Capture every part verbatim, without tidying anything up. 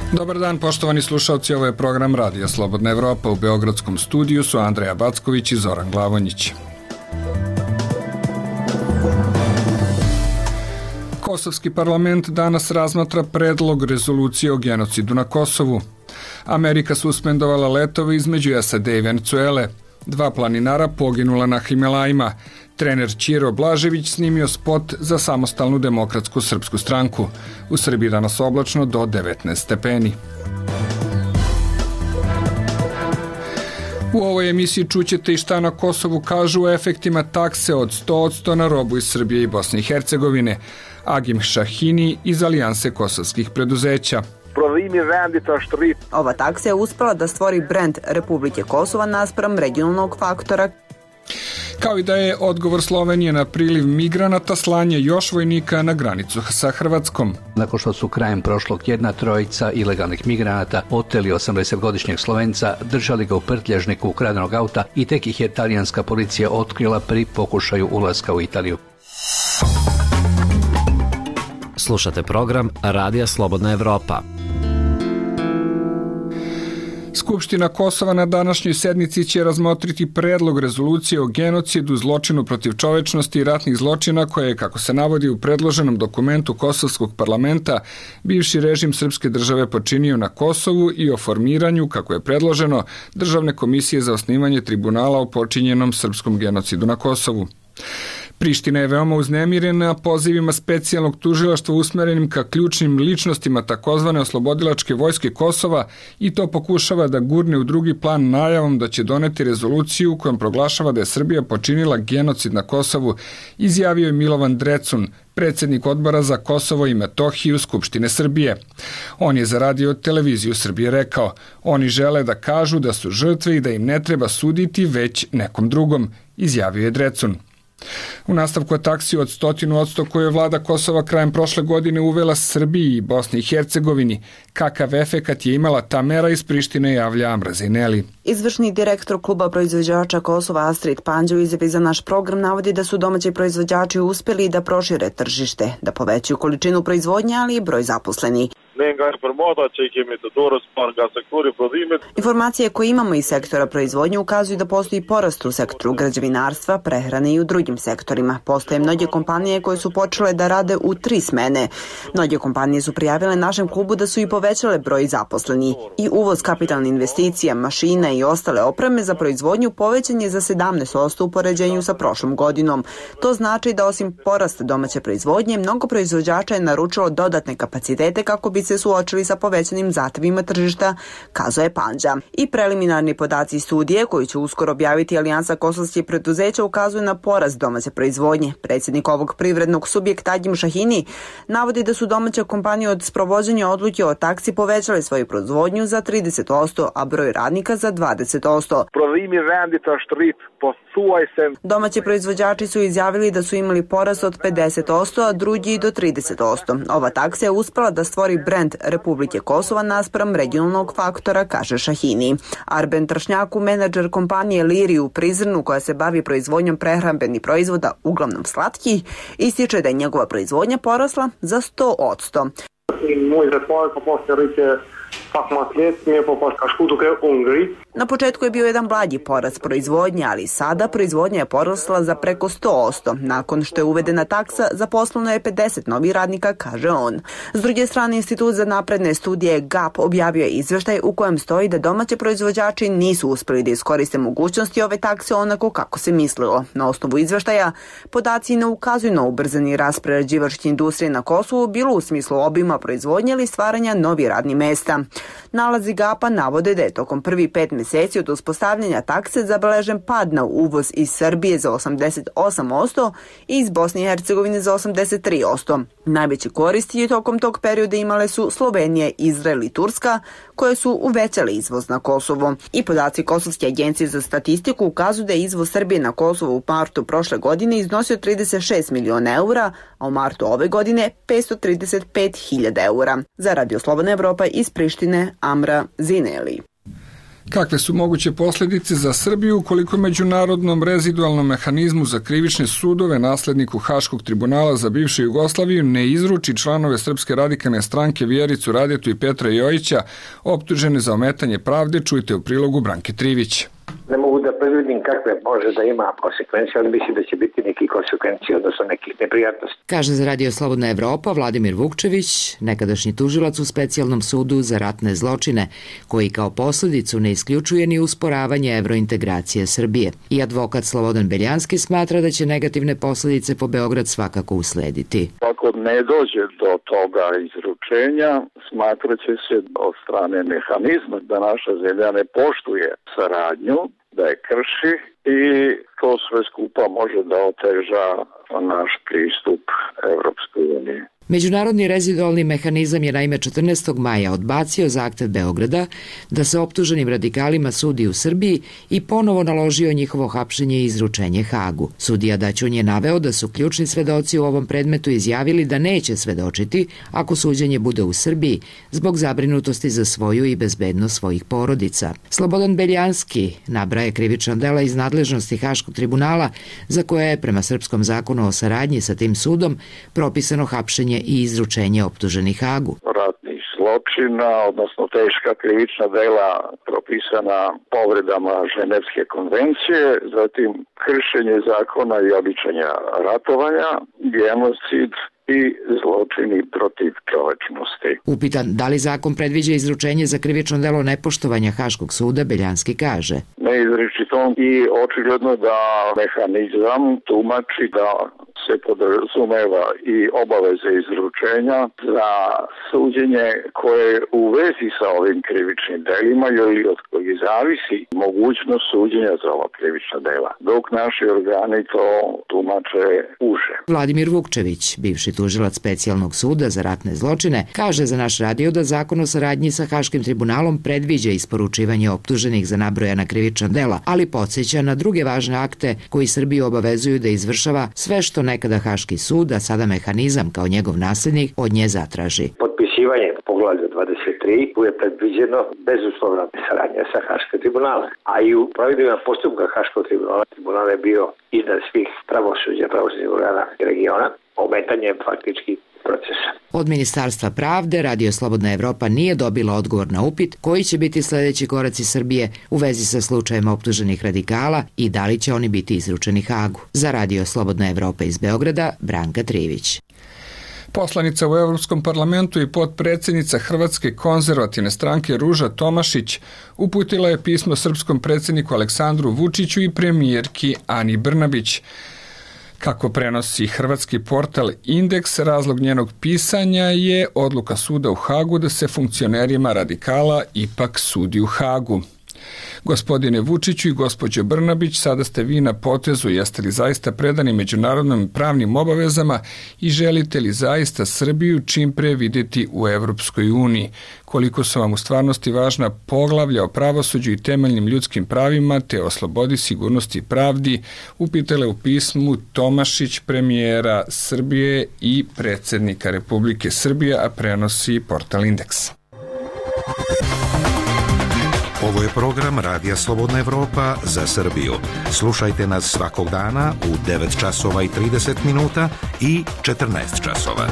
Dobar dan, poštovani slušalci, ovo je program Radija Slobodna Evropa. U beogradskom studiju su Andreja Backović i Zoran Glavonjić. Kosovski parlament danas razmatra predlog rezolucije o genocidu na Kosovu. Amerika suspendovala letove između S A D i Venecuele. Dva planinara poginula na Himalajima. Trener Ćiro Blažević snimio spot za Samostalnu demokratsku srpsku stranku. U Srbiji danas oblačno do devetnaest stepeni. U ovoj emisiji čućete i šta na Kosovu kažu o efektima takse od sto posto na robu iz Srbije i Bosne i Hercegovine. Agim Šahini iz Alijanse kosovskih preduzeća. Ova taksa je uspela da stvori brend Republike Kosova naspram regionalnog faktora. Kao i da je odgovor Slovenije na priliv migranata slanje još vojnika na granicu sa Hrvatskom. Nakon što su krajem prošlog tjedna trojica ilegalnih migranata oteli osamdesetgodišnjeg Slovenca, držali ga u prtljažniku ukradenog auta i tek ih je talijanska policija otkrila pri pokušaju ulaska u Italiju. Slušate program Radija Slobodna Evropa. Skupština Kosova na današnjoj sednici će razmotriti predlog rezolucije o genocidu, zločinu protiv čovečnosti i ratnih zločina koje je, kako se navodi u predloženom dokumentu Kosovskog parlamenta, bivši režim srpske države počinio na Kosovu i o formiranju, kako je predloženo, Državne komisije za osnivanje tribunala o počinjenom srpskom genocidu na Kosovu. Priština je veoma uznemirena pozivima specijalnog tužilaštva usmerenim ka ključnim ličnostima takozvane oslobodilačke vojske Kosova i to pokušava da gurne u drugi plan najavom da će doneti rezoluciju u kojom proglašava da je Srbija počinila genocid na Kosovu, izjavio je Milovan Drecun, predsjednik odbora za Kosovo i Metohiju Skupštine Srbije. On je za Radio televiziju Srbije rekao: oni žele da kažu da su žrtve i da im ne treba suditi već nekom drugom, izjavio je Drecun. U nastavku o taksi od stotinu odsto koju je vlada Kosova krajem prošle godine uvela Srbiji i Bosni i Hercegovini, kakav efekat je imala ta mera, iz Prištine javlja Amra Zineli. Izvršni direktor kluba proizvođača Kosova Astrid Panđa u izjavi za naš program navodi da su domaći proizvođači uspjeli da prošire tržište, da povećaju količinu proizvodnje, ali i broj zaposlenih. Informacije koje imamo iz sektora proizvodnje ukazuju da postoji porast u sektoru građevinarstva, prehrane i u drugim sektorima. Postoje mnoge kompanije koje su počele da rade u tri smene. Mnoge kompanije su prijavile našem klubu da su i povećale broj zaposlenih. I uvoz kapitalne investicija, mašina i ostale opreme za proizvodnju povećan je za sedamnaest posto u poređenju sa prošlom godinom. To znači da osim porasta domaće proizvodnje, mnogo proizvođača je naručilo dodatne kapacitete kako bi se suočili sa povećanim zahtevima tržišta, kazao je Panđa. I preliminarni podaci studije, koji će uskoro objaviti Alijansa kosovskih preduzeća, ukazuju na porast domaće proizvodnje. Predsjednik ovog privrednog subjekta Agim Šahini navodi da su domaće kompanije od sprovođenja odluke o taksi povećale svoju proizvodnju za trideset posto, a broj radnika za dvadeset posto. Domaći proizvođači su izjavili da su imali porast od pedeset posto, a drugi i do trideset posto. Ova taksa je uspela da stvori brend Republike Kosova naspram regionalnog faktora, kaže Šahini. Arben Tršnjaku, menadžer kompanije Liri u Prizrenu, koja se bavi proizvodnjom prehrambenih proizvoda, uglavnom slatkih, ističe da je njegova proizvodnja porasla za sto posto. Na početku je bio jedan blagi porast proizvodnje, ali sada proizvodnja je porasla za preko sto posto. Nakon što je uvedena taksa, zaposleno je pedeset novih radnika, kaže on. S druge strane, Institut za napredne studije G A P objavio je izveštaj u kojem stoji da domaći proizvođači nisu uspjeli da iskoriste mogućnosti ove takse onako kako se mislilo. Na osnovu izveštaja, podaci ne ukazuju na ubrzani rast prerađivačke industrije na Kosovu, bilo u smislu obima proizvodnje ili stvaranja novih radnih mesta. Nalazi G A P-a navode da je tokom prvi pet mjeseci od uspostavljanja takse zabeležen pad na uvoz iz Srbije za osamdeset osam posto i iz Bosne i Hercegovine za osamdeset tri posto. Najveći koristi tokom tog perioda imale su Slovenija, Izrael i Turska, koje su uvećale izvoz na Kosovo. I podaci Kosovske agencije za statistiku ukazuju da je izvoz Srbije na Kosovo u martu prošle godine iznosio trideset šest miliona eura, a u martu ove godine petsto trideset pet hiljada eura. Za Radio Slobodna Evropa iz Prištine, Amra Zineli. Kakve su moguće posljedice za Srbiju ukoliko međunarodnom rezidualnom mehanizmu za krivične sudove nasledniku Haškog tribunala za bivšu Jugoslaviju ne izruči članove Srpske radikalne stranke Vjericu Radetu i Petra Jojića optužene za ometanje pravde? Čujte u prilogu Branke Trivić. Ne mogu da predvidim kakve može da ima konsekvencije, ali mislim da će biti neki konsekvencije, odnosno nekih neprijatnosti. Kaže za Radio Slobodna Evropa Vladimir Vukčević, nekadašnji tužilac u Specijalnom sudu za ratne zločine, koji kao posljedicu ne isključuje ni usporavanje evrointegracije Srbije. I advokat Slobodan Beljanski smatra da će negativne posljedice po Beograd svakako uslediti. Ako ne dođe do toga izručenja, smatraće se od strane mehanizma da naša zemlja ne poštuje saradnju, da je krši i to sve skupa može da oteža naš pristup Evropskoj uniji. Međunarodni rezidualni mehanizam je naime četrnaestog maja odbacio zahtev Beograda da se optuženim radikalima sudi u Srbiji i ponovo naložio njihovo hapšenje i izručenje Hagu. Sudija Daćun je naveo da su ključni svedoci u ovom predmetu izjavili da neće svedočiti ako suđenje bude u Srbiji zbog zabrinutosti za svoju i bezbednost svojih porodica. Slobodan Beljanski nabraje krivična dela iz nadležnosti Haškog tribunala za koje je prema srpskom zakonu o saradnji sa tim sudom propisano hapšenje i izručenje optuženih Hagu. Ratnih zločina, odnosno teška krivična dela propisana povredama Ženevske konvencije, zatim kršenje zakona i običaja ratovanja, genocid i zločini protiv čovečnosti. Upitan da li zakon predviđa izručenje za krivično delo nepoštovanja Haškog suda, Beljanski kaže: Neizričito i očigledno da mehanizam tumači da se podrazumeva i obaveze izručenja za suđenje koje je u vezi sa ovim krivičnim delima ili od kojih zavisi mogućnost suđenja za ova krivična dela, dok naši organi to tumače uže. Vladimir Vukčević, bivši tužilac Specijalnog suda za ratne zločine, kaže za naš radio da zakon o saradnji sa Haškim tribunalom predviđa isporučivanje optuženih za nabrojana krivična dela, ali podsjeća na druge važne akte koji Srbiju obavezuju da izvršava sve što nekada Haški sud, a sada mehanizam kao njegov naslednik, od nje zatraži. Potpisivanje poglavlja dvadeset tri je predviđeno bezuslovna saradnja sa Haškim tribunalom, a i u provedbenom postupka Haškog tribunala tribunal je bio iznad svih pravosuđa, pravosudnih organa regiona, ometanje faktički procesa. Od Ministarstva pravde Radio Slobodna Evropa nije dobila odgovor na upit koji će biti sljedeći koraci Srbije u vezi sa slučajem optuženih radikala i da li će oni biti izručeni Hagu. Za Radio Slobodna Evropa iz Beograda, Branka Trivić. Poslanica u Evropskom parlamentu i potpredsjednica Hrvatske konzervativne stranke Ruža Tomašić uputila je pismo srpskom predsjedniku Aleksandru Vučiću i premijerki Ani Brnabić. Kako prenosi hrvatski portal Indeks, razlog njenog pisanja je odluka suda u Hagu da se funkcionerima radikala ipak sudi u Hagu. Gospodine Vučiću i gospođo Brnabić, sada ste vi na potezu, jeste li zaista predani međunarodnim pravnim obavezama i želite li zaista Srbiju čim pre vidjeti u Evropskoj uniji? Koliko su vam u stvarnosti važna poglavlja o pravosuđu i temeljnim ljudskim pravima te o slobodi, sigurnosti i pravdi, upitale u pismu Tomašić, premijera Srbije i predsjednika Republike Srbije, a prenosi portal Indeks. Ovo je program Radija Slobodna Evropa za Srbiju. Slušajte nas svakog dana u devet časova i trideset minuta i četrnaest časova.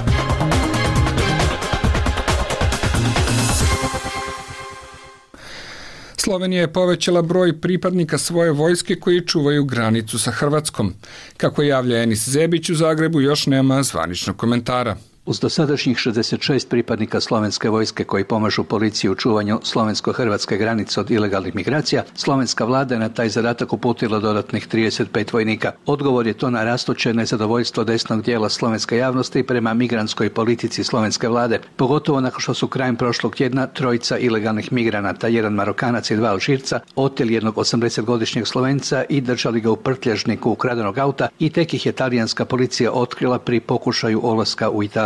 Slovenija je povećala broj pripadnika svoje vojske koji čuvaju granicu sa Hrvatskom. Kako javlja Enis Zebić, u Zagrebu još nema zvaničnog komentara. Uz dosadašnjih šezdeset šest pripadnika slovenske vojske koji pomažu policiji u čuvanju slovensko-hrvatske granice od ilegalnih migracija, slovenska vlada je na taj zadatak uputila dodatnih trideset pet vojnika. Odgovor je to na rastuće nezadovoljstvo desnog dijela slovenske javnosti prema migrantskoj politici slovenske vlade, pogotovo nakon što su krajem prošlog tjedna trojica ilegalnih migranata, jedan Marokanac i dva Alžirca, oteli jednog osamdesetgodišnjeg Slovenca i držali ga u prtljažniku ukradenog auta i tek ih je talijanska policija otkrila pri pokušaju ulaska u Italiju.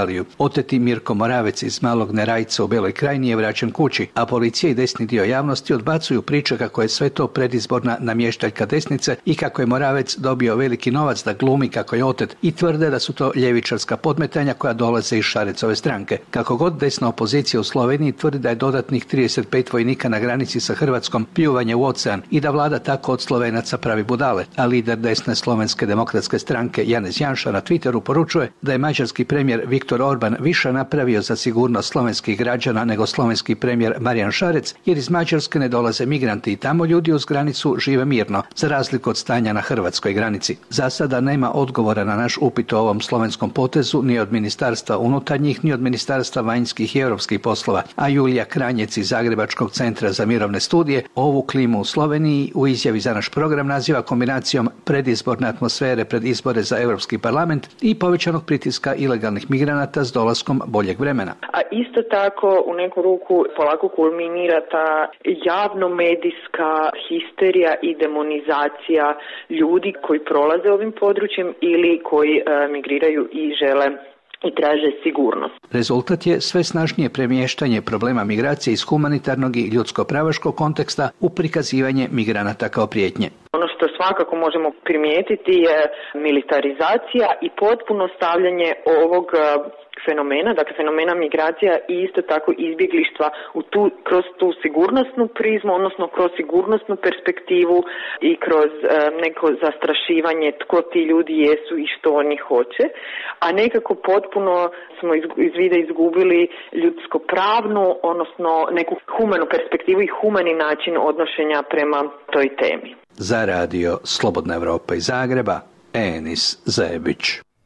Australiju. Oteti Mirko Moravec iz Malog Nerajca u Beloj Krajini je vraćen kući, a policija i desni dio javnosti odbacuju priče kako je sve to predizborna namještaljka desnice i kako je Moravec dobio veliki novac da glumi kako je otet i tvrde da su to ljevičarska podmetanja koja dolaze iz Šarecove stranke. Kako god desna opozicija u Sloveniji tvrdi da je dodatnih trideset pet vojnika na granici sa Hrvatskom pljuvanje u ocean i da vlada tako od Slovenaca pravi budale, a lider desne slovenske demokratske stranke Janez Janša na Twitteru poručuje da je mađarski premijer Viktor Orban više napravio za sigurnost slovenskih građana nego slovenski premijer Marjan Šarec, jer iz Mađarske ne dolaze migranti i tamo ljudi uz granicu žive mirno, za razliku od stanja na hrvatskoj granici. Za sada nema odgovora na naš upit o ovom slovenskom potezu ni od Ministarstva unutarnjih, ni od Ministarstva vanjskih i europskih poslova, a Julija Kranjec iz Zagrebačkog centra za mirovne studije ovu klimu u Sloveniji u izjavi za naš program naziva kombinacijom predizborne atmosfere pred izbore za Europski parlament i povećanog pritiska ilegalnih migranata s dolaskom boljeg vremena. A isto tako u neku ruku polako kulminira ta javno-medijska histerija i demonizacija ljudi koji prolaze ovim područjem ili koji e, migriraju i žele i traže sigurnost. Rezultat je sve snažnije premještanje problema migracije iz humanitarnog i ljudsko-pravaškog konteksta u prikazivanje migranata kao prijetnje. Ono što svakako možemo primijetiti je militarizacija i potpuno stavljanje ovog fenomena, dakle fenomena migracija i isto tako izbjeglištva u tu, kroz tu sigurnosnu prizmu, odnosno kroz sigurnosnu perspektivu i kroz e, neko zastrašivanje tko ti ljudi jesu i što oni hoće, a nekako potpuno smo iz, iz vida izgubili ljudsko-pravnu, odnosno neku humanu perspektivu i humani način odnošenja prema toj temi. Za radio Slobodna Evropa iz Zagreba, Enis Zebić.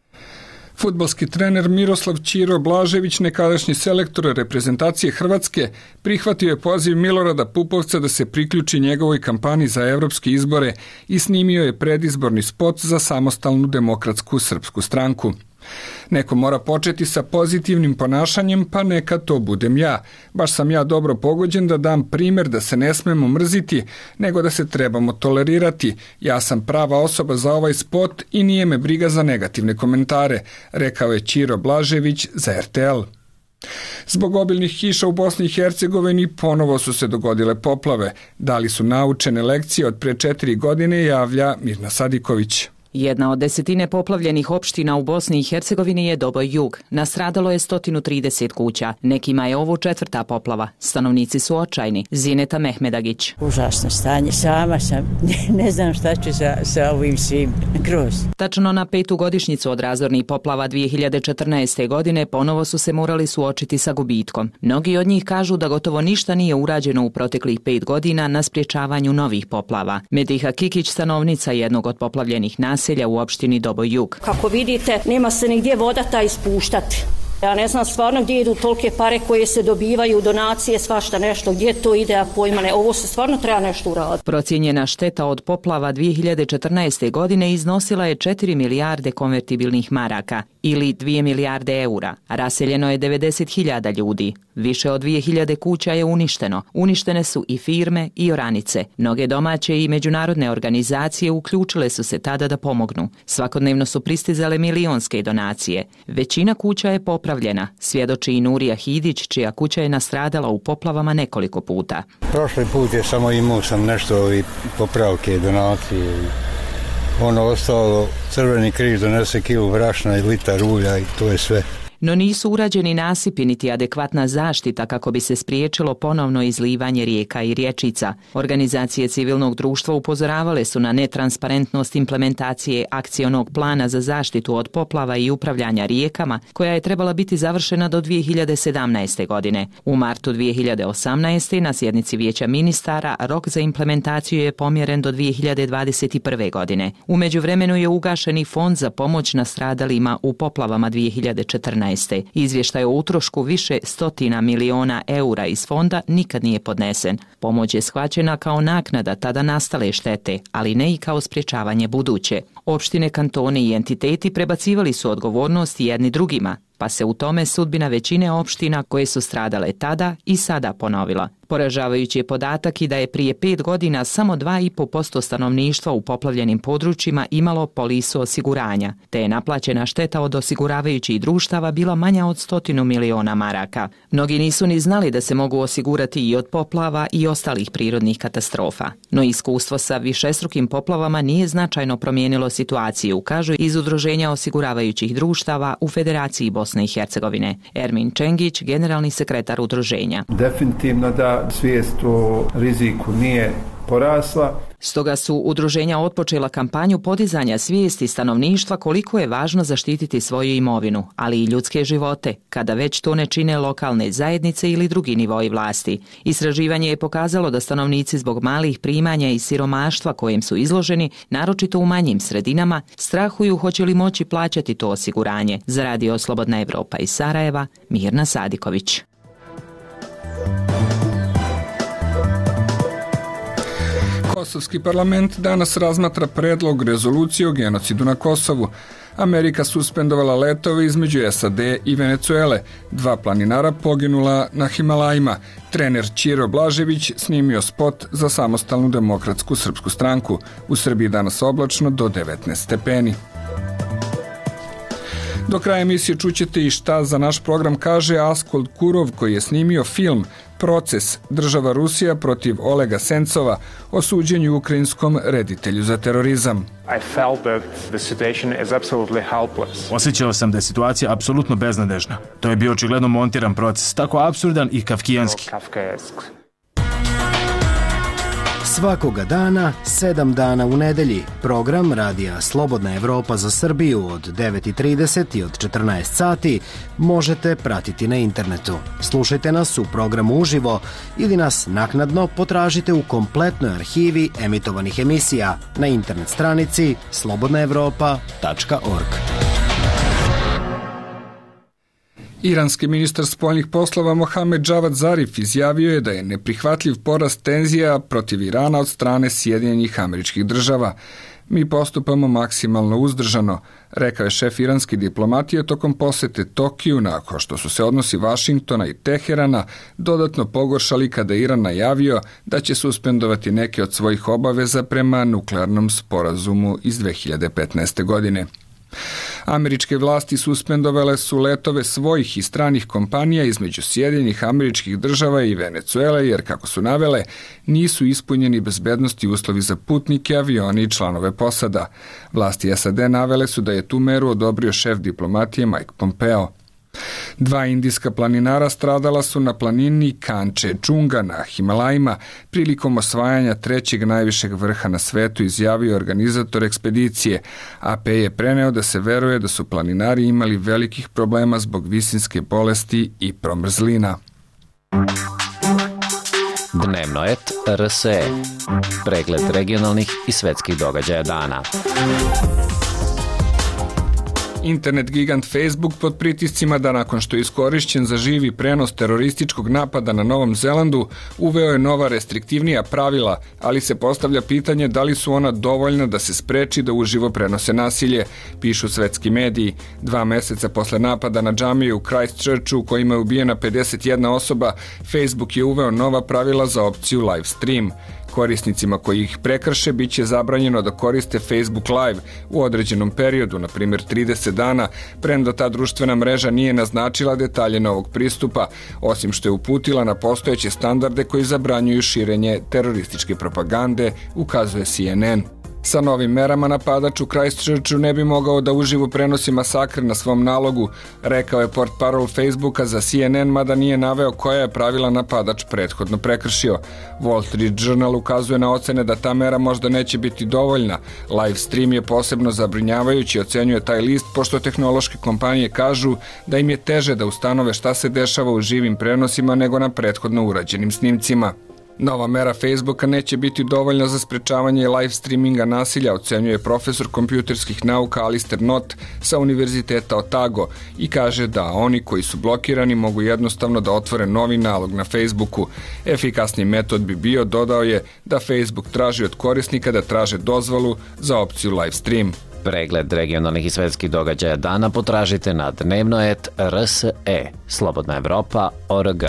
Fudbalski trener Miroslav Ćiro Blažević, nekadašnji selektor reprezentacije Hrvatske, prihvatio je poziv Milorada Pupovca da se priključi njegovoj kampanji za evropske izbore i snimio je predizborni spot za Samostalnu demokratsku srpsku stranku. Neko mora početi sa pozitivnim ponašanjem, pa neka to budem ja. Baš sam ja dobro pogođen da dam primjer da se ne smemo mrziti, nego da se trebamo tolerirati. Ja sam prava osoba za ovaj spot i nije me briga za negativne komentare, rekao je Ćiro Blažević za R T L. Zbog obilnih kiša u Bosni i Hercegovini ponovo su se dogodile poplave. Da li su naučene lekcije od pre četiri godine, javlja Mirna Sadiković. Jedna od desetine poplavljenih opština u Bosni i Hercegovini je Doboj Jug. Nastradalo je sto trideset kuća. Nekima je ovo četvrta poplava. Stanovnici su očajni. Zineta Mehmedagić. Užasno stanje. Sama sam. Ne znam šta ću sa, sa ovim svim. Kroz. Tačno na petu godišnjicu od razornih poplava dvije hiljade četrnaeste. godine ponovo su se morali suočiti sa gubitkom. Mnogi od njih kažu da gotovo ništa nije urađeno u proteklih pet godina na sprječavanju novih poplava. Mediha Kikić, stanovnica jednog od poplavljenih naselja u opštini Doboj Jug. Kako vidite, nema se nigdje voda ta ispuštati. Ja ne znam stvarno gdje idu tolike pare koje se dobivaju, donacije, svašta nešto, gdje to ide, a pojma ne. Ovo se stvarno treba nešto uraditi. Procijenjena šteta od poplava dvije hiljade četrnaeste. godine iznosila je četiri milijarde konvertibilnih maraka ili dvije milijarde eura. Raseljeno je devedeset hiljada ljudi. Više od dvije hiljade kuća je uništeno. Uništene su i firme i oranice. Mnoge domaće i međunarodne organizacije uključile su se tada da pomognu. Svakodnevno su pristizale milionske donacije. Većina kuća je popravljena, svjedoči i Nurija Hidić, čija kuća je nastradala u poplavama nekoliko puta. Prošli put je samo imao sam nešto i popravke, donacije. Ono ostalo, Crveni križ donese kilu brašna i litar ulja i to je sve. No nisu urađeni nasipi niti adekvatna zaštita kako bi se spriječilo ponovno izlivanje rijeka i rječica. Organizacije civilnog društva upozoravale su na netransparentnost implementacije akcionog plana za zaštitu od poplava i upravljanja rijekama, koja je trebala biti završena do dvije hiljade sedamnaeste. godine. U martu dvije hiljade osamnaeste. na sjednici Vijeća ministara rok za implementaciju je pomjeren do dvije hiljade dvadeset prve. godine. U međuvremenu je ugašen i fond za pomoć nastradalima u poplavama dvije hiljade četrnaeste. Izvještaj o utrošku više stotina miliona eura iz fonda nikad nije podnesen. Pomoć je shvaćena kao naknada tada nastale štete, ali ne i kao sprječavanje buduće. Opštine, kantoni i entiteti prebacivali su odgovornost jedni drugima, pa se u tome sudbina većine opština koje su stradale tada i sada ponovila. Poražavajući je podatak i da je prije pet godina samo dva i po posto stanovništva u poplavljenim područjima imalo polisu osiguranja, te je naplaćena šteta od osiguravajućih društava bila manja od stotinu miliona maraka. Mnogi nisu ni znali da se mogu osigurati i od poplava i ostalih prirodnih katastrofa. No iskustvo sa višestrukim poplavama nije značajno promijenilo situaciju, kažu iz Udruženja osiguravajućih društava u Federaciji Bosne i Hercegovine. Ermin Čengić, generalni sekretar udruženja. Definitivno da svijest o riziku nije porasla. Stoga su udruženja otpočela kampanju podizanja svijesti stanovništva koliko je važno zaštititi svoju imovinu, ali i ljudske živote, kada već to ne čine lokalne zajednice ili drugi nivoi vlasti. Istraživanje je pokazalo da stanovnici zbog malih primanja i siromaštva kojem su izloženi, naročito u manjim sredinama, strahuju hoće li moći plaćati to osiguranje. Za Radio Slobodna Evropa iz Sarajeva, Mirna Sadiković. Kosovski parlament danas razmatra predlog rezolucije o genocidu na Kosovu. Amerika suspendovala letove između S A D i Venecuele. Dva planinara poginula na Himalajima. Trener Ćiro Blažević snimio spot za Samostalnu demokratsku srpsku stranku. U Srbiji danas oblačno do devetnaest stepeni. Do kraja emisije čućete i šta za naš program kaže Askold Kurov, koji je snimio film Proces, država Rusija protiv Olega Sencova o suđenju ukrajinskom reditelju za terorizam. Osjećao sam da je situacija apsolutno beznadežna. To je bio očigledno montiran proces, tako apsurdan i kafkijanski. Svakoga dana, sedam dana u nedelji, program Radija Slobodna Evropa za Srbiju od devet i trideset i od četrnaest sati možete pratiti na internetu. Slušajte nas u programu uživo ili nas naknadno potražite u kompletnoj arhivi emitovanih emisija na internet stranici slobodna evropa tačka org. Iranski ministar spoljnih poslova Mohamed Javad Zarif izjavio je da je neprihvatljiv porast tenzija protiv Irana od strane Sjedinjenih Američkih Država. Mi postupamo maksimalno uzdržano, rekao je šef iranske diplomatije tokom posete Tokiju nakon što su se odnosi Vašingtona i Teherana dodatno pogoršali kada je Iran najavio da će suspendovati neke od svojih obaveza prema nuklearnom sporazumu iz dve hiljade petnaeste. godine. Američke vlasti suspendovale su letove svojih i stranih kompanija između Sjedinjenih Američkih Država i Venecuele jer, kako su navele, nisu ispunjeni bezbednosti uslovi za putnike, avioni i članove posada. Vlasti S A D navele su da je tu meru odobrio šef diplomatije Mike Pompeo. Dva indijska planinara stradala su na planini Kančedžunga na Himalajima prilikom osvajanja trećeg najvišeg vrha na svetu, izjavio organizator ekspedicije. A P je preneo da se veruje da su planinari imali velikih problema zbog visinske bolesti i promrzlina. Dnevnoet R S E. Pregled regionalnih i svetskih događaja dana. Internet gigant Facebook pod pritiscima da nakon što je iskorišćen za živi prenos terorističkog napada na Novom Zelandu uveo je nova restriktivnija pravila, ali se postavlja pitanje da li su ona dovoljna da se spreči da uživo prenose nasilje, pišu svetski mediji. Dva meseca posle napada na džamiju u Christchurchu u kojima je ubijena pedeset jedna osoba, Facebook je uveo nova pravila za opciju live stream. Korisnicima koji ih prekrše bit će zabranjeno da koriste Facebook Live u određenom periodu, na primjer trideset dana, premda ta društvena mreža nije naznačila detalje novog pristupa, osim što je uputila na postojeće standarde koji zabranjuju širenje terorističke propagande, ukazuje C N N. Sa novim merama napadač u Christchurchu ne bi mogao da uživo prenosi masakr na svom nalogu, rekao je portparol Facebooka za C N N, mada nije naveo koja je pravila napadač prethodno prekršio. Wall Street Journal ukazuje na ocene da ta mera možda neće biti dovoljna. Live stream je posebno zabrinjavajući, ocenjuje taj list, pošto tehnološke kompanije kažu da im je teže da ustanove šta se dešava u živim prenosima nego na prethodno urađenim snimcima. Nova mera Facebooka neće biti dovoljna za sprečavanje live streaminga nasilja, ocenjuje profesor kompjuterskih nauka Alistair Knott sa Univerziteta Otago i kaže da oni koji su blokirani mogu jednostavno da otvore novi nalog na Facebooku. Efikasni metod bi bio, dodao je, da Facebook traži od korisnika da traže dozvolu za opciju live stream. Pregled regionalnih i svetskih događaja dana potražite na dnevnoet R S E, Slobodna Evropa, O R G.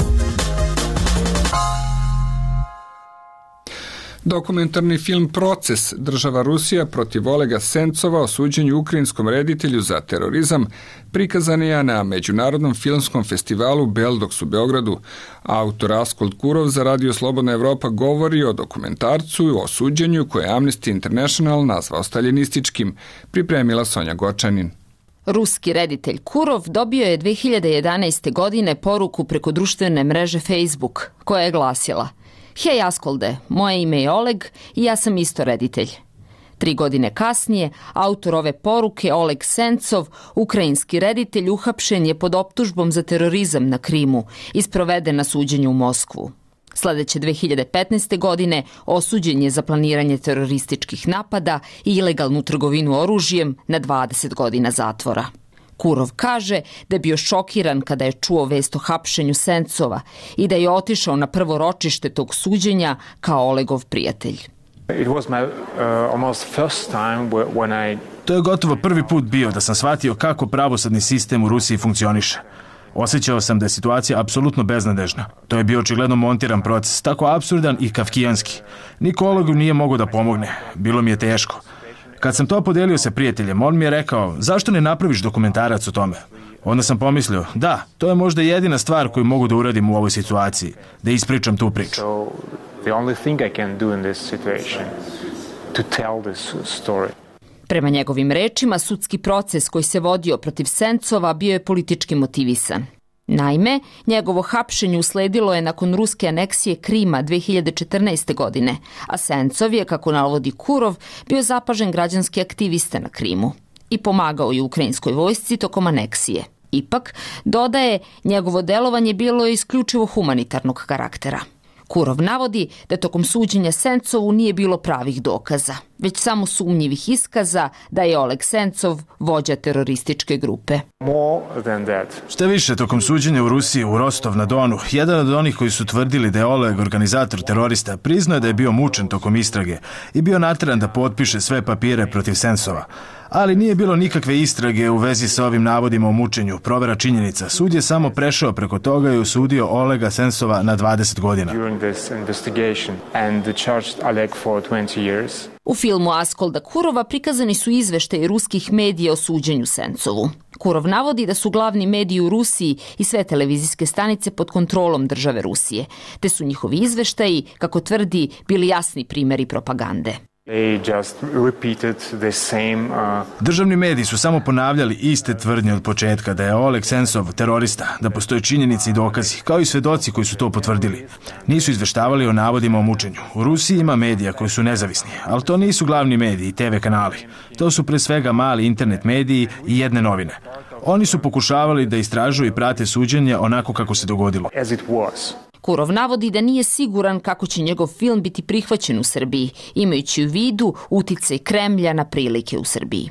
Dokumentarni film Proces, država Rusija protiv Olega Sencova o suđenju ukrajinskom reditelju za terorizam, prikazan je na Međunarodnom filmskom festivalu Beldox u Beogradu. Autor Askold Kurov za Radio Slobodna Evropa govori o dokumentarcu o suđenju koje je Amnesty International nazvao staljinističkim, pripremila Sonja Gočanin. Ruski reditelj Kurov dobio je dve hiljade jedanaeste. godine poruku preko društvene mreže Facebook, koja je glasila: Hej Askolde, moje ime je Oleg i ja sam isto reditelj. Tri godine kasnije, autor ove poruke, Oleg Sencov, ukrajinski reditelj, uhapšen je pod optužbom za terorizam na Krimu i sproveden na suđenje u Moskvu. Sledeće dve hiljade petnaeste. godine osuđen je za planiranje terorističkih napada i ilegalnu trgovinu oružjem na dvadeset godina zatvora. Kurov kaže da je bio šokiran kada je čuo vest o hapšenju Sencova i da je otišao na prvo ročište tog suđenja kao Olegov prijatelj. It was my, uh, almost first time when I... To je gotovo prvi put bio da sam shvatio kako pravosudni sistem u Rusiji funkcioniše. Osjećao sam da je situacija apsolutno beznadežna. To je bio očigledno montiran proces, tako apsurdan i kafkijanski. Niko Olegu nije mogao da pomogne. Bilo mi je teško. Kad sam to podelio sa prijateljem, on mi je rekao: zašto ne napraviš dokumentarac o tome? Onda sam pomislio: da, to je možda jedina stvar koju mogu da uradim u ovoj situaciji, da ispričam tu priču. So, the only thing I can do in this situation, to tell this story. Prema njegovim rečima, sudski proces koji se vodio protiv Sencova bio je politički motivisan. Naime, njegovo hapšenje usledilo je nakon ruske aneksije Krima dve hiljade četrnaeste. godine, a Sencov je, kako navodi Kurov, bio zapažen građanski aktivista na Krimu i pomagao je ukrajinskoj vojsci tokom aneksije. Ipak, dodaje, njegovo delovanje bilo je isključivo humanitarnog karaktera. Kurov navodi da tokom suđenja Sencovu nije bilo pravih dokaza, već samo sumnjivih iskaza da je Oleg Sencov vođa terorističke grupe. Šta više, tokom suđenja u Rusiji u Rostov na Donu, jedan od onih koji su tvrdili da je Oleg organizator terorista priznao da je bio mučen tokom istrage i bio nateran da potpiše sve papire protiv Sencova. Ali nije bilo nikakve istrage u vezi sa ovim navodima o mučenju, provera činjenica. Sud je samo prešao preko toga i osudio Olega Sencova na dvadeset godina. U filmu Askolda Kurova prikazani su izveštaji ruskih medija o suđenju Sencovu. Kurov navodi da su glavni mediji u Rusiji i sve televizijske stanice pod kontrolom države Rusije, te su njihovi izveštaji, kako tvrdi, bili jasni primjeri propagande. Državni mediji su samo ponavljali iste tvrdnje od početka da je Oleg Sencov terorista, da postoje činjenice i dokazi, kao i svedoci koji su to potvrdili. Nisu izveštavali o navodima o mučenju. U Rusiji ima medija koji su nezavisni, ali to nisu glavni mediji i te ve kanali. To su pre svega mali internet mediji i jedne novine. Oni su pokušavali da istražuju i prate suđenje onako kako se dogodilo. Kurov navodi da nije siguran kako će njegov film biti prihvaćen u Srbiji, imajući u vidu uticaj Kremlja na prilike u Srbiji.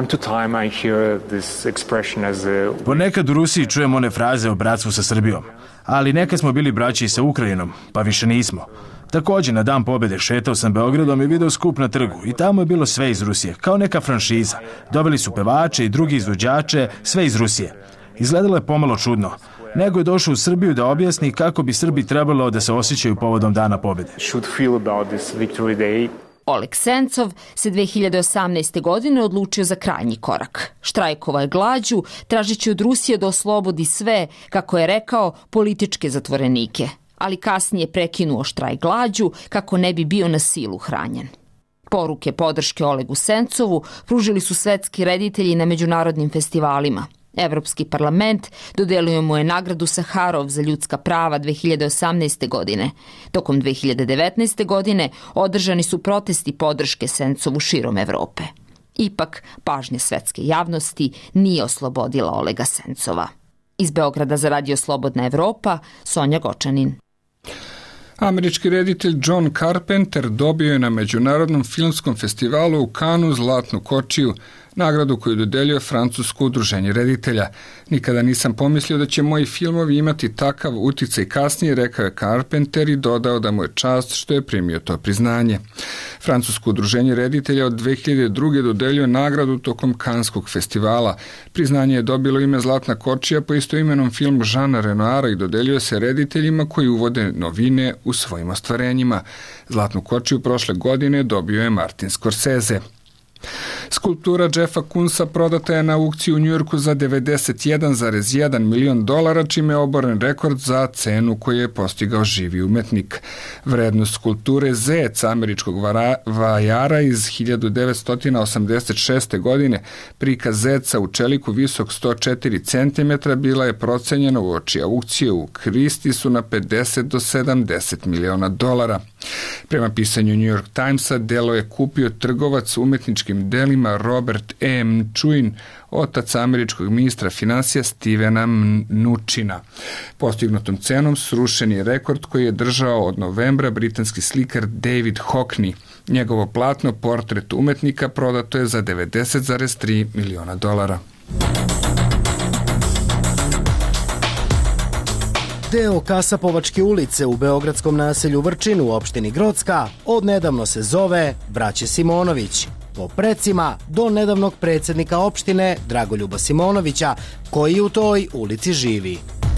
Ponekad u Rusiji čujem one fraze o bratstvu sa Srbijom, ali nekad smo bili braći i sa Ukrajinom, pa više nismo. Također, na dan pobjede šetao sam Beogradom i video skup na trgu i tamo je bilo sve iz Rusije, kao neka franšiza. Doveli su pevače i drugi izvođače, sve iz Rusije. Izgledalo je pomalo čudno. Nego je došao u Srbiju da objasni kako bi Srbi trebalo da se osjećaju povodom Dana pobjede. Oleg Sencov se dve hiljade osamnaeste. godine odlučio za krajnji korak. Štrajkovao je glađu, tražići od Rusije da oslobodi sve, kako je rekao, političke zatvorenike, ali kasnije prekinuo štrajk glađu kako ne bi bio na silu hranjen. Poruke podrške Olegu Sencovu pružili su svetski reditelji na međunarodnim festivalima. Evropski parlament dodelio mu je nagradu Saharov za ljudska prava dve hiljade osamnaeste. godine. Tokom dve hiljade devetnaeste. godine održani su protesti podrške Sencovu širom Evrope. Ipak, pažnja svetske javnosti nije oslobodila Olega Sencova. Iz Beograda za Radio Slobodna Evropa, Sonja Gočanin. Američki reditelj John Carpenter dobio je na Međunarodnom filmskom festivalu u Kanu Zlatnu kočiju nagradu koju dodeljuje francusko udruženje reditelja. Nikada nisam pomislio da će moji filmovi imati takav uticaj kasnije, rekao je Carpenter i dodao da mu je čast što je primio to priznanje. Francusko udruženje reditelja od dve hiljade druge dodeljuje nagradu tokom Kanskog festivala. Priznanje je dobilo ime Zlatna kočija po istoimenom filmu Žana Renoira i dodeljuje se rediteljima koji uvode novine u svojim ostvarenjima. Zlatnu kočiju prošle godine dobio je Martin Scorsese. Skulptura Jeffa Kunsa prodata je na aukciji u Njujorku za devedeset jedan zarez jedan milion dolara, čime je oboren rekord za cenu koju je postigao živi umetnik. Vrednost skulpture Zec američkog vajara iz hiljadu devetsto osamdeset šeste. godine, prikaz zeca u čeliku visok sto četiri centimetra, bila je procenjena u oči aukcije u Kristisu na pedeset do sedamdeset miliona dolara. Prema pisanju New York Timesa, delo je kupio trgovac umetničkim delima Robert E. Mnuchin, otac američkog ministra finansija Stevena Mnuchina. Postignutom cenom srušen je rekord koji je držao od novembra britanski slikar David Hockney. Njegovo platno, portret umetnika, prodato je za devedeset zarez tri miliona dolara. Deo Kasapovačke ulice u beogradskom naselju Vrčin u opštini Grocka odnedavno se zove Braće Simonović, po precima do nedavnog predsednika opštine Dragoljuba Simonovića, koji u toj ulici živi.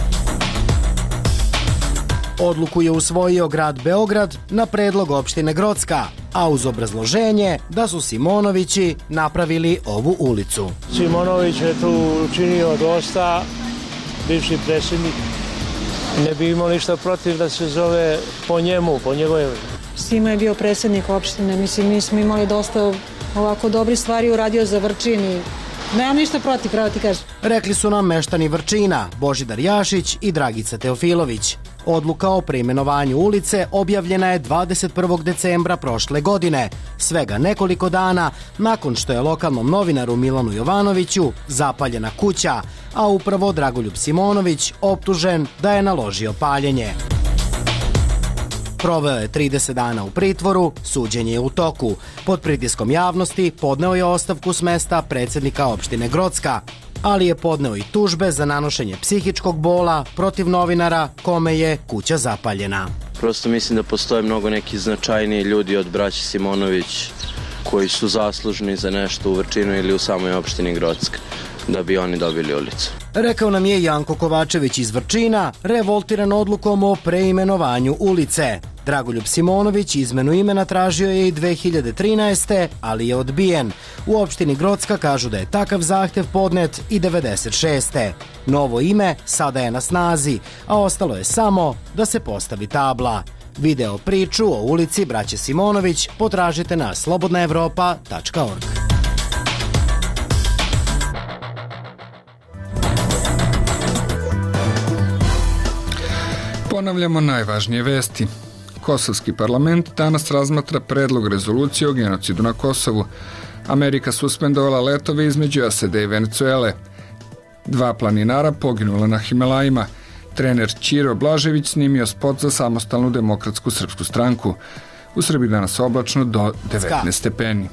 Odluku je usvojio grad Beograd na predlog opštine Grocka, a uz obrazloženje da su Simonovići napravili ovu ulicu. Simonović je tu učinio dosta, bivši predsjednik. Ne bi imao ništa protiv da se zove po njemu, po njegove. Simo je bio predsjednik opštine, mislim, mi smo imali dosta ovako dobri stvari uradio za Vrčin i nemam ništa protiv, pravo ti kažem. Rekli su nam meštani Vrčina, Božidar Jašić i Dragica Teofilović. Odluka o preimenovanju ulice objavljena je dvadeset prvog decembra prošle godine, svega nekoliko dana nakon što je lokalnom novinaru Milanu Jovanoviću zapaljena kuća, a upravo Dragoljub Simonović optužen da je naložio paljenje. Proveo je trideset dana u pritvoru, suđenje je u toku. Pod pritiskom javnosti podneo je ostavku s mesta predsednika opštine Grocka, ali je podneo i tužbe za nanošenje psihičkog bola protiv novinara kome je kuća zapaljena. Prosto mislim da postoje mnogo neki značajniji ljudi od braće Simonović koji su zaslužni za nešto u Vrčinu ili u samoj opštini Grocka, da bi oni dobili ulicu. Rekao nam je Janko Kovačević iz Vrčina, revoltiran odlukom o preimenovanju ulice. Dragoljub Simonović izmenu imena tražio je i dve hiljade trinaeste. ali je odbijen. U opštini Grocka kažu da je takav zahtev podnet i devedeset šeste. Novo ime sada je na snazi, a ostalo je samo da se postavi tabla. Video priču o ulici Braće Simonović potražite na slobodna evropa tačka org. Ponavljamo najvažnije vesti. Kosovski parlament danas razmatra predlog rezolucije o genocidu na Kosovu. Amerika suspendovala letove između S A D i Venecuele. Dva planinara poginula na Himalajima. Trener Ćiro Blažević snimio spot za samostalnu demokratsku srpsku stranku. U Srbiji danas oblačno do devetnaest stepeni.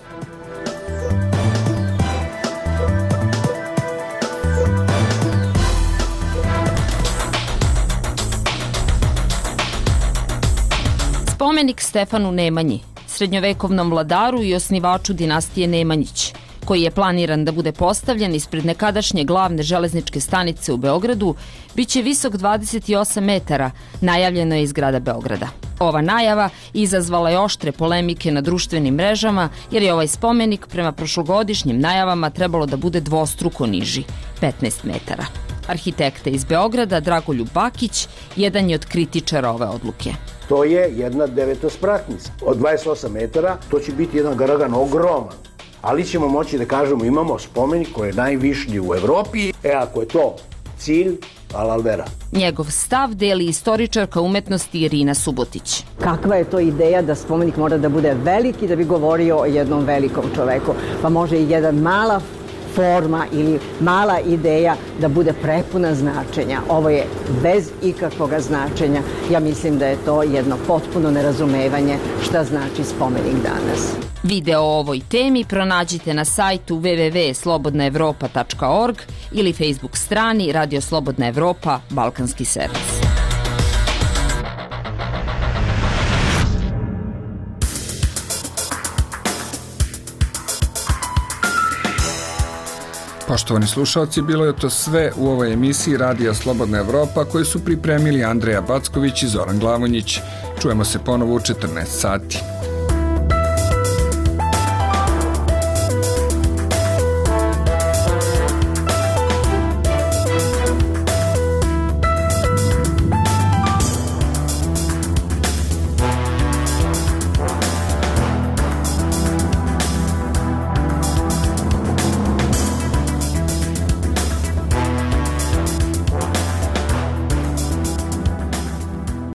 Spomenik Stefanu Nemanji, srednjovekovnom vladaru i osnivaču dinastije Nemanjić, koji je planiran da bude postavljen ispred nekadašnje glavne železničke stanice u Beogradu, biće visok dvadeset osam metara, najavljeno je iz grada Beograda. Ova najava izazvala je oštre polemike na društvenim mrežama, jer je ovaj spomenik prema prošlogodišnjim najavama trebalo da bude dvostruko niži, petnaest metara. Arhitekta iz Beograda, Dragoljub Bakić, jedan je od kritičara ove odluke. To je jedna devetospratnica od dvadeset osam metara, to će biti jedan garagan ogroman, ali ćemo moći da kažemo imamo spomenik koji je najvišlji u Evropi, e ako je to cilj, alal vera. Njegov stav deli istoričarka umetnosti Irina Subotić. Kakva je to ideja da spomenik mora da bude veliki da bi govorio o jednom velikom čoveku, pa može i jedan mala forma ili mala ideja da bude prepuna značenja. Ovo je bez ikakvog značenja. Ja mislim da je to jedno potpuno nerazumevanje šta znači spomenik danas. Video o ovoj temi pronađite na sajtu w w w tačka slobodna evropa tačka org ili Facebook strani Radio Slobodna Evropa Balkanski servis. Poštovani slušalci, bilo je to sve u ovoj emisiji Radija Slobodna Evropa koju su pripremili Andreja Backović i Zoran Glavonjić. Čujemo se ponovo u četrnaest sati.